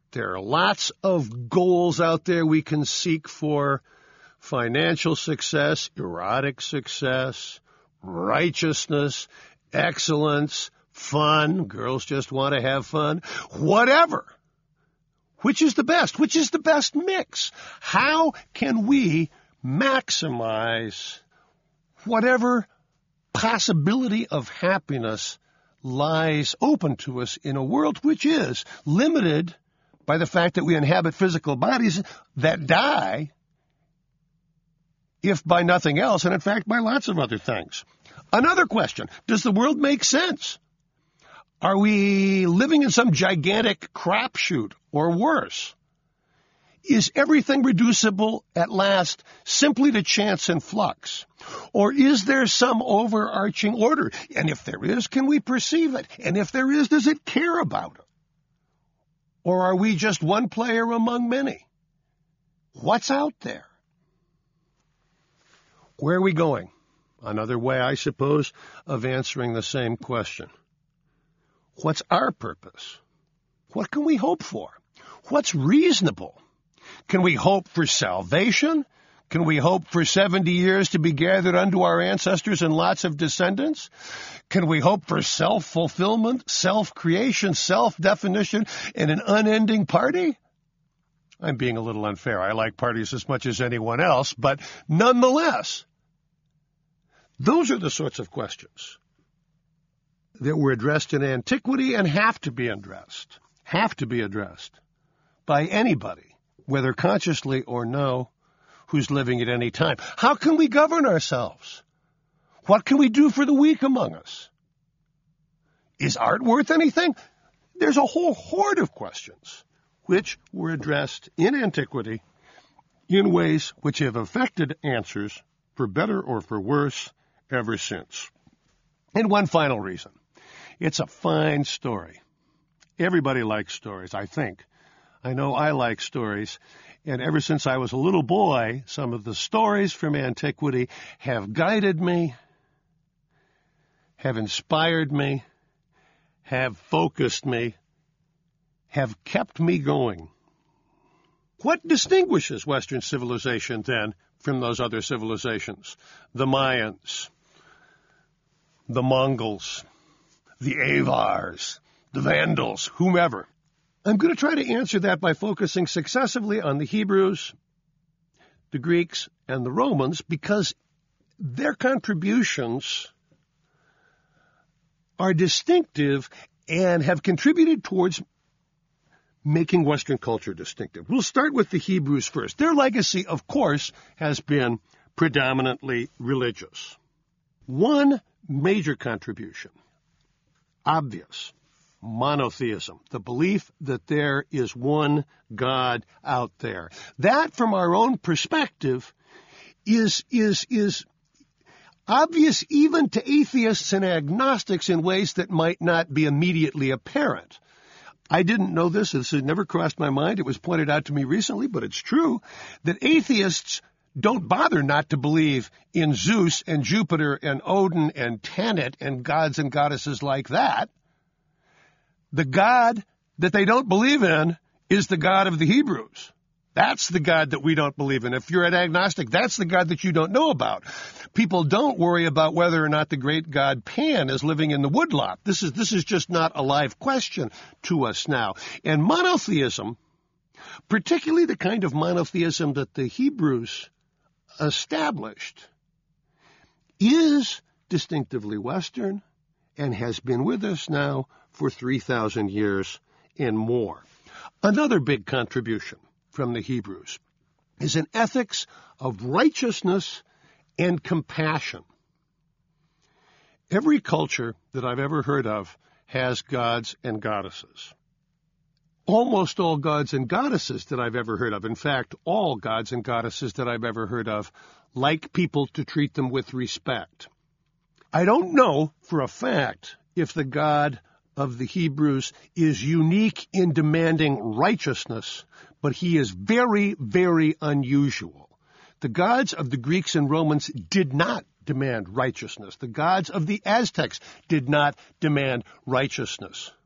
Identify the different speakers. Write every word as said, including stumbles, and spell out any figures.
Speaker 1: There are lots of goals out there we can seek for: financial success, erotic success, righteousness, excellence, fun. Girls just want to have fun. Whatever. Which is the best? Which is the best mix? How can we maximize whatever possibility of happiness lies open to us in a world which is limited by the fact that we inhabit physical bodies that die, if by nothing else, and in fact by lots of other things? Another question: does the world make sense? Are we living in some gigantic crapshoot, or worse? Is everything reducible at last simply to chance and flux? Or is there some overarching order? And if there is, can we perceive it? And if there is, does it care about it? Or are we just one player among many? What's out there? Where are we going? Another way, I suppose, of answering the same question. What's our purpose? What can we hope for? What's reasonable? Can we hope for salvation? Can we hope for seventy years to be gathered unto our ancestors and lots of descendants? Can we hope for self-fulfillment, self-creation, self-definition, and an unending party? I'm being a little unfair. I like parties as much as anyone else, but nonetheless, those are the sorts of questions that were addressed in antiquity and have to be addressed, have to be addressed by anybody, whether consciously or no, who's living at any time. How can we govern ourselves? What can we do for the weak among us? Is art worth anything? There's a whole horde of questions which were addressed in antiquity in ways which have affected answers, for better or for worse, ever since. And one final reason. It's a fine story. Everybody likes stories, I think. I know I like stories. And ever since I was a little boy, some of the stories from antiquity have guided me, have inspired me, have focused me, have kept me going. What distinguishes Western civilization, then, from those other civilizations? The Mayans, the Mongols, the Avars, the Vandals, whomever. I'm going to try to answer that by focusing successively on the Hebrews, the Greeks, and the Romans, because their contributions are distinctive and have contributed towards making Western culture distinctive. We'll start with the Hebrews first. Their legacy, of course, has been predominantly religious. One major contribution, obvious, monotheism, the belief that there is one God out there. That, from our own perspective, is, is, is obvious even to atheists and agnostics in ways that might not be immediately apparent. I didn't know this. This had never crossed my mind. It was pointed out to me recently, but it's true, that atheists don't bother not to believe in Zeus and Jupiter and Odin and Tanit and gods and goddesses like that. The God that they don't believe in is the God of the Hebrews. That's the God that we don't believe in. If you're an agnostic, that's the God that you don't know about. People don't worry about whether or not the great god Pan is living in the woodlot. This is, this is just not a live question to us now. And monotheism, particularly the kind of monotheism that the Hebrews established, is distinctively Western and has been with us now for three thousand years and more. Another big contribution from the Hebrews is an ethics of righteousness and compassion. Every culture that I've ever heard of has gods and goddesses. Almost all gods and goddesses that I've ever heard of, in fact, all gods and goddesses that I've ever heard of, like people to treat them with respect. I don't know for a fact if the God of the Hebrews is unique in demanding righteousness, but he is very, very unusual. The gods of the Greeks and Romans did not demand righteousness. The gods of the Aztecs did not demand righteousness.